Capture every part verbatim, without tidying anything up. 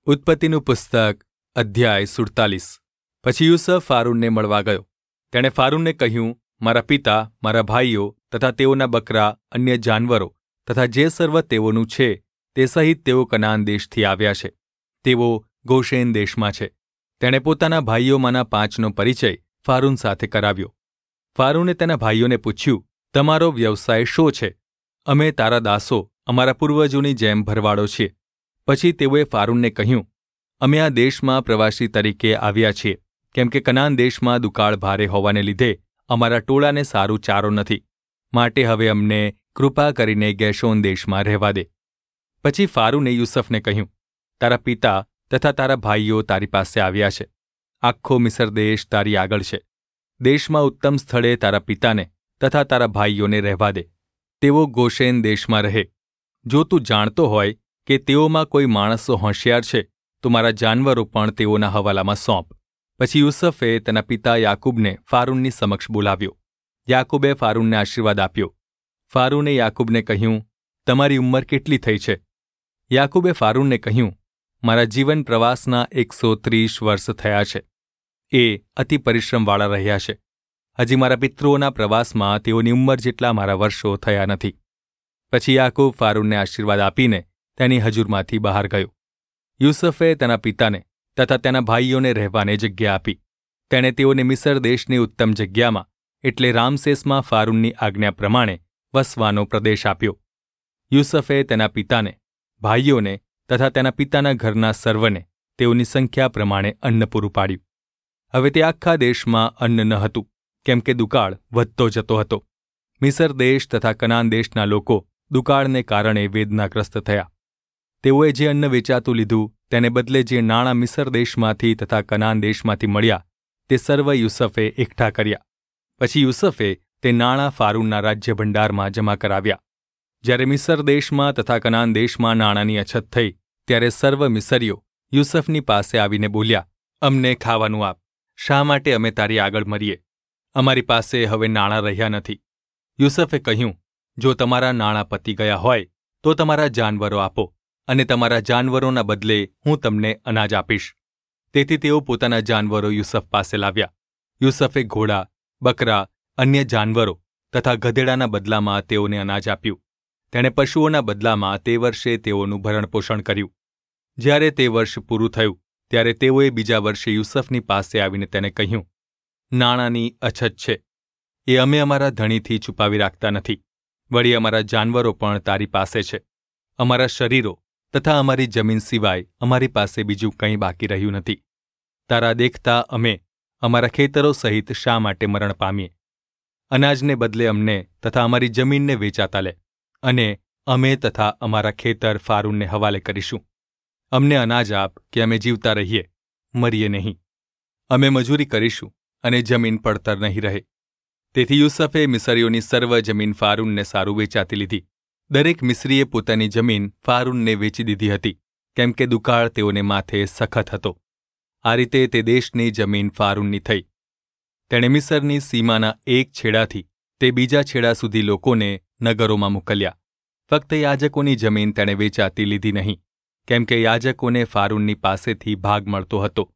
ઉત્પત્તિનું પુસ્તક અધ્યાય સુડતાલીસ. પછી યુસુફ ફારૂનને મળવા ગયો. તેણે ફારૂનને કહ્યું, મારા પિતા, મારા ભાઈઓ તથા તેઓના બકરા, અન્ય જાનવરો તથા જે સર્વ તેઓનું છે તે સહિત તેઓ કનાન દેશથી આવ્યા છે. તેઓ ગોશેન દેશમાં છે. તેણે પોતાના ભાઈઓમાંના પાંચનો પરિચય ફારૂન સાથે કરાવ્યો. ફારૂને તેના ભાઈઓને પૂછ્યું, તમારો વ્યવસાય શો છે? અમે તારા દાસો, અમારા પૂર્વજોની જેમ ભરવાડો છીએ. પછી તેઓએ ફારૂનને કહ્યું, અમે આ દેશમાં પ્રવાસી તરીકે આવ્યા છીએ, કેમ કે કનાન દેશમાં દુકાળ ભારે હોવાને લીધે અમારા ટોળાને સારું ચારો નથી. માટે હવે અમને કૃપા કરીને ગેશોન દેશમાં રહેવા દે. પછી ફારૂને યુસુફને કહ્યું, તારા પિતા તથા તારા ભાઈઓ તારી પાસે આવ્યા છે. આખો મિસર દેશ તારી આગળ છે. દેશમાં ઉત્તમ સ્થળે તારા પિતાને તથા તારા ભાઈઓને રહેવા દે. તેઓ ગોશેન દેશમાં રહે. જો તું જાણતો હોય કે તેઓમાં કોઈ માણસો હોશિયાર છે, તો મારા જાનવરો પણ તેઓના હવાલામાં સોંપ. પછી યુસુફે તેના પિતા યાકૂબને ફારૂનની સમક્ષ બોલાવ્યો. યાકૂબે ફારૂનને આશીર્વાદ આપ્યો. ફારૂને યાકૂબને કહ્યું, તમારી ઉંમર કેટલી થઈ છે? યાકૂબે ફારૂનને કહ્યું, મારા જીવન પ્રવાસના એકસો ત્રીસ વર્ષ થયા છે. એ અતિ પરિશ્રમવાળા રહ્યા છે. હજી મારા પિતૃઓના પ્રવાસમાં તેઓની ઉંમર જેટલા મારા વર્ષો થયા નથી. પછી યાકૂબ ફારૂનને આશીર્વાદ આપીને તેની હજુરમાંથી બહાર ગયો. યુસુફે તેના પિતાને તથા તેના ભાઈઓને રહેવાને જગ્યા આપી. તેણે તેઓને મિસર દેશની ઉત્તમ જગ્યામાં એટલે રામસેસમાં ફારૂનની આજ્ઞા પ્રમાણે વસવાનો પ્રદેશ આપ્યો. યુસુફે તેના પિતાને, ભાઈઓને તથા તેના પિતાના ઘરના સર્વને તેઓની સંખ્યા પ્રમાણે અન્ન પૂરું પાડ્યું. હવે તે આખા દેશમાં અન્ન ન હતું, કેમ કે દુકાળ વધતો જતો હતો. મિસર દેશ તથા કનાન દેશના લોકો દુકાળને કારણે વેદનાગ્રસ્ત થયા. તેઓએ જે અન્ન વેચાતું લીધું તેને બદલે જે નાણાં મિસર દેશમાંથી તથા કનાન દેશમાંથી મળ્યા તે સર્વ યુસુફે એકઠા કર્યા. પછી યુસુફે તે નાણાં ફારૂનના રાજ્ય ભંડારમાં જમા કરાવ્યા. જ્યારે મિસર દેશમાં તથા કનાન દેશમાં નાણાંની અછત થઈ, ત્યારે સર્વ મિસરીઓ યુસુફની પાસે આવીને બોલ્યા, અમને ખાવાનું આપ. શા માટે અમે તારી આગળ મરીએ? અમારી પાસે હવે નાણાં રહ્યા નથી. યુસુફે કહ્યું, જો તમારા નાણાં પતી ગયા હોય તો તમારા જાનવરો આપો, અને તમારા જાનવરોના બદલે હું તમને અનાજ આપીશ. તેથી તેઓ પોતાના જાનવરો યુસુફ પાસે લાવ્યા. યુસુફે ઘોડા, બકરા, અન્ય જાનવરો તથા ગધેડાના બદલામાં તેઓને અનાજ આપ્યું. તેણે પશુઓના બદલામાં તે વર્ષે તેઓનું ભરણપોષણ કર્યું. જ્યારે તે વર્ષ પૂરું થયું ત્યારે તેઓએ બીજા વર્ષે યુસુફની પાસે આવીને તેને કહ્યું, નાણાંની અછત છે. એ અમે અમારા ધણીથી છુપાવી રાખતા નથી. વળી અમારા જાનવરો પણ તારી પાસે છે. અમારા શરીરો તથા અમારી જમીન સિવાય અમારી પાસે બીજું કંઈ બાકી રહ્યું નથી. તારા દેખતા અમે અમારા ખેતરો સહિત શા માટે મરણ પામીએ? અનાજને બદલે અમને તથા અમારી જમીનને વેચાતા લે, અને અમે તથા અમારા ખેતર ફારૂનને હવાલે કરીશું. અમને અનાજ આપ કે અમે જીવતા રહીએ, મરીએ નહીં. અમે મજૂરી કરીશું અને જમીન પડતર નહીં રહે. તેથી યુસુફે મિસરીઓની સર્વ જમીન ફારૂનને સારું વેચાતી લીધી. દરેક મિસ્રીએ પોતાની જમીન ફારૂનને વેચી દીધી હતી, કેમ કે દુકાળ તેઓને માથે સખત હતો. આ રીતે તે દેશની જમીન ફારૂનની થઈ. તેણે મિસરની સીમાના એક છેડાથી તે બીજા છેડા સુધી લોકોને નગરોમાં મોકલ્યા. ફક્ત યાજકોની જમીન તેણે વેચાતી લીધી નહીં, કેમ કે યાજકોને ફારૂનની પાસેથી ભાગ મળતો હતો.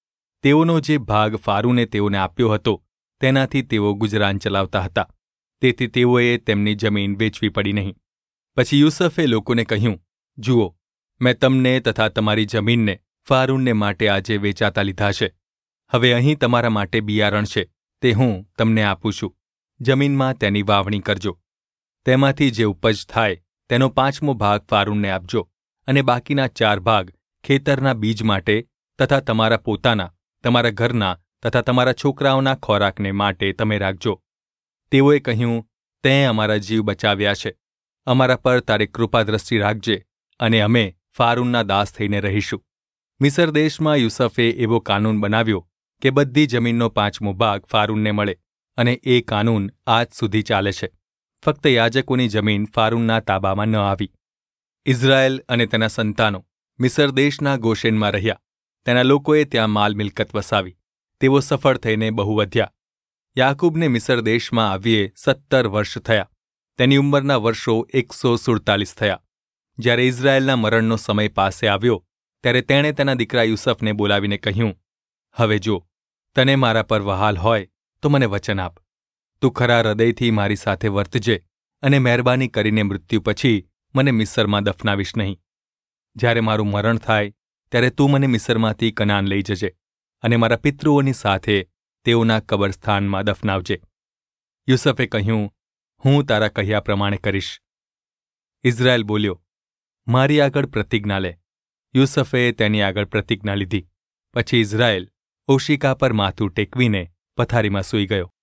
તેઓનો જે ભાગ ફારૂને તેઓને આપ્યો હતો તેનાથી તેઓ ગુજરાન ચલાવતા હતા. તેથી તેઓએ તેમની જમીન વેચવી પડી નહીં. પછી યુસુફે લોકોને કહ્યું, જુઓ, મેં તમને તથા તમારી જમીનને ફારૂનને માટે આજે વેચાતા લીધા છે. હવે અહીં તમારા માટે બિયારણ છે, તે હું તમને આપું છું. જમીનમાં તેની વાવણી કરજો. તેમાંથી જે ઉપજ થાય તેનો પાંચમો ભાગ ફારૂનને આપજો, અને બાકીના ચાર ભાગ ખેતરના બીજ માટે તથા તમારા પોતાના, તમારા ઘરના તથા તમારા છોકરાઓના ખોરાકને માટે તમે રાખજો. તેઓએ કહ્યું, તેં અમારા જીવ બચાવ્યા છે. અમારા પર તારી કૃપા દ્રષ્ટિ રાખજે, અને અમે ફારૂનના દાસ થઈને રહીશું. મિસર દેશમાં યુસુફે એવો કાનૂન બનાવ્યો કે બધી જમીનનો પાંચમો ભાગ ફારૂનને મળે, અને એ કાનૂન આજ સુધી ચાલે છે. ફક્ત યાજકોની જમીન ફારૂનના તાબામાં ન આવી. ઇઝરાયેલ અને તેના સંતાનો મિસર દેશના ગોશેનમાં રહ્યા. તેના લોકોએ ત્યાં માલ મિલકત વસાવી. તેઓ સફળ થઈને બહુ વધ્યા. યાકૂબને મિસર દેશમાં આવીએ સત્તર વર્ષ થયા. તેની ઉંમરના વર્ષો એકસો સુડતાલીસ થયા. જ્યારે ઇઝરાયેલના મરણનો સમય પાસે આવ્યો ત્યારે તેણે તેના દીકરા યુસફને બોલાવીને કહ્યું, હવે જો તને મારા પર વહાલ હોય તો મને વચન આપ. તું ખરા હૃદયથી મારી સાથે વર્તજે અને મહેરબાની કરીને મૃત્યુ પછી મને મિસ્રમાં દફનાવીશ નહીં. જ્યારે મારું મરણ થાય ત્યારે તું મને મિસ્રમાંથી કનાન લઈ જજે અને મારા પિતૃઓની સાથે તેઓના કબરસ્થાનમાં દફનાવજે. યુસફે કહ્યું, હું તારા કહ્યા પ્રમાણે કરીશ. ઇઝરાયલ બોલ્યો, મારી આગળ પ્રતિજ્ઞા લે. યુસફે તેની આગળ પ્રતિજ્ઞા લીધી. પછી ઇઝરાયલ ઓશિકા પર માથું ટેકવીને પથારીમાં સૂઈ ગયો.